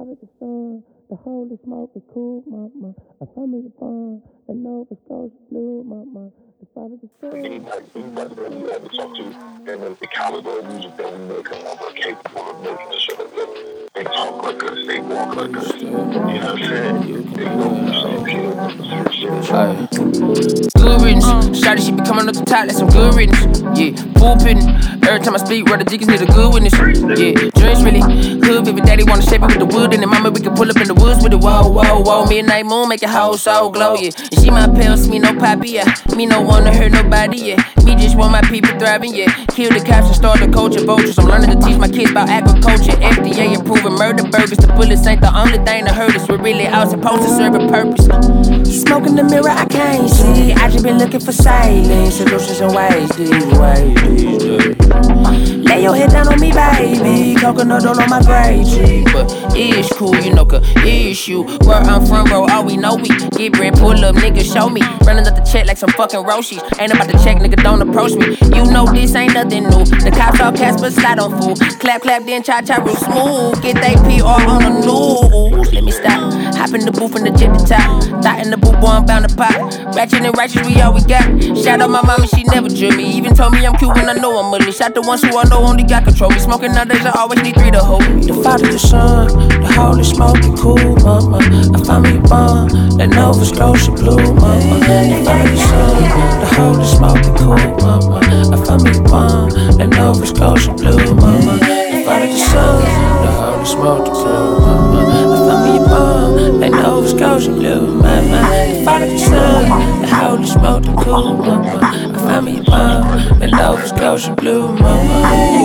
father, the son, the holy smoke, the cool, mama. I found me the bond, the Nova Scotia blue, mama. The father, the son. Things like that you have to talk to, and then the caliber of music that we make are capable of making a show that they talk like us, they walk like us. You know what I'm saying? They go through the same shit. Good riddance. Shawty, she be coming up the top like some good riddance. Yeah, pooping. Every time I speak, brother Dickens need a good witness. Yeah, dreams really hood. Baby daddy wanna shape it with the wood. And then mama, we can pull up in the woods with it. Whoa, whoa, whoa. Midnight moon make your whole soul glow, yeah. And she my pills, me no poppy, yeah. Me no wanna hurt nobody, yeah. Me just want my people thriving, yeah. Kill the cops and start the culture vultures. I'm learning to teach my kids about agriculture. FDA approving murder burgers. The bullets ain't the only thing that hurt us. We're really all supposed to serve a purpose. Smoke in the mirror, I can't see. I just been looking for silence, solutions and ways these days. Lay your head down on me, baby. Coconut oil on my grave tree. But it's cool, you know, cause issue. Where I'm from, bro, all we know we get bread, pull up, nigga, show me. Running up the check like some fucking Roshis. Ain't about to check, nigga, don't approach me. You know this ain't nothing new. The cops all cast, but slide on fool. Clap, clap, then cha-cha real smooth. Get they PR on the news. Let me stop. Hop in the booth and the jet the top. Thought in the booth, boy, I'm bound to pop. Ratchet and righteous, we all we got. Shout out my mama, she never drew me. Even told me I'm cute when I know I'm ugly. Shot the ones who I know only got control me. Smoking nowadays, I always need 3 to hold me. The father, the son, the holy smoking cool, mama. I found me a bond, that Nova Scotia blue, mama. The father, the son, the holy smoking cool, mama. I found me a bond, that Nova Scotia blue, mama. The father, the son, the holy smoking cool, mama. I found me a bond, that Nova Scotia blue, mama. The father, the son, the holy smoking cool, mama. I found me a bond, that Nova Scotia blue, mama.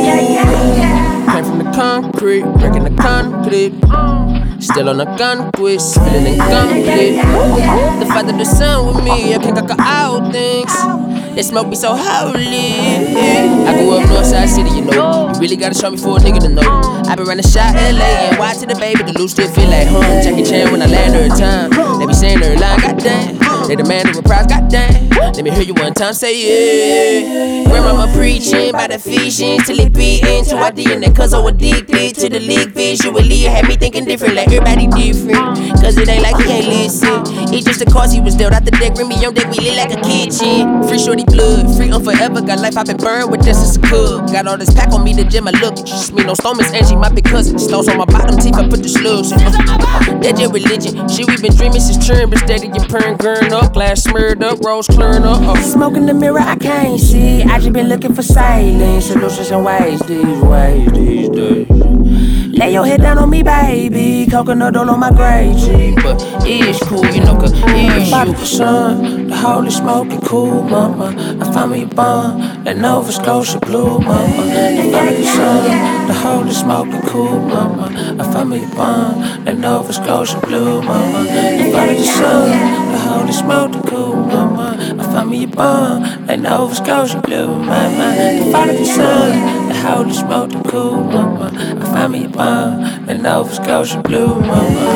Came from the concrete, breaking the concrete. Still on a conquest, feeling incomplete. The father, the son with me, I can't conquer all things. They smoke me so holy. I grew up Northside City, you know. You really gotta show me for a nigga to know. I been running shot LA and watching the baby, the loot still feel like home. Jackie Chan when I land every time. They be saying every line, goddamn. They demand a reprise, goddamn. Let me hear you one time say yeah. Grandmama preaching by the Ephesians till it be into our DNA. Cause I'm addicted to the league visually. It had me thinking different, like everybody different. Cause it ain't like he ain't listen. It's just the cause he was dealt out the deck. Remy on deck, we lit like a kitchen. Free shorty blood, free on forever. Got life, I've been burned with this since a cub. Got all this pack on me, the gym I look. Just me, no stomachs, Angie, my big cousin. Stones on my bottom teeth, I put the slugs in. That's your religion. Shit, we been dreaming since churn, but steady and purring, gurn up. Glass smeared up, rose clearing up. Smoke in the mirror, I can't see. I just been looking for silence, solutions and ways these days. Lay your head down on me, baby. Coconut oil on my grave tree. But it's cool, you know, cause it's you. The son, the holy smoking cool, mama. I found me a bond, that Nova Scotia blue, mama. The father, the son, the holy smoking cool, mama. I found me a bond, that Nova Scotia blue, mama. The father, the son, the holy smoking cool, mama. I found me a bond, that Nova Scotia blue, mama. The father, the son, the holy smoking cool, mama. I found me a bond, that Nova Scotia blue, mama.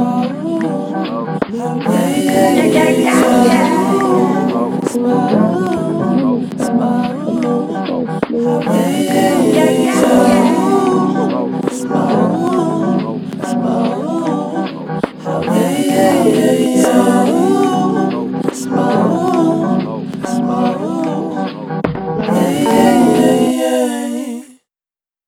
Smoke.